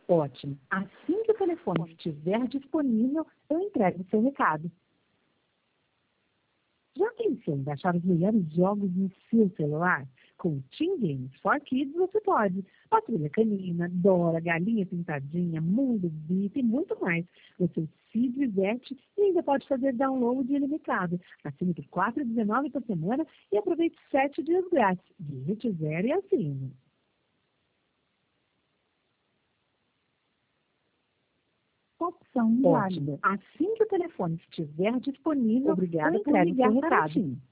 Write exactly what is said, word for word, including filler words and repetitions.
Ótimo. Assim que o telefone estiver disponível, eu entrego o seu recado. Já pensou em baixar os melhores jogos no seu celular? Com o Team Games for Kids você pode. Patrulha Canina, Dora, Galinha Pintadinha, Mundo Beat e muito mais. Você se diverte e ainda pode fazer download ilimitado. Assine por quatro reais e dezenove centavos por semana e aproveite sete dias grátis. Digite zero e assine. Opção válida. Assim que o telefone estiver disponível, obrigada por ligar para o Tim.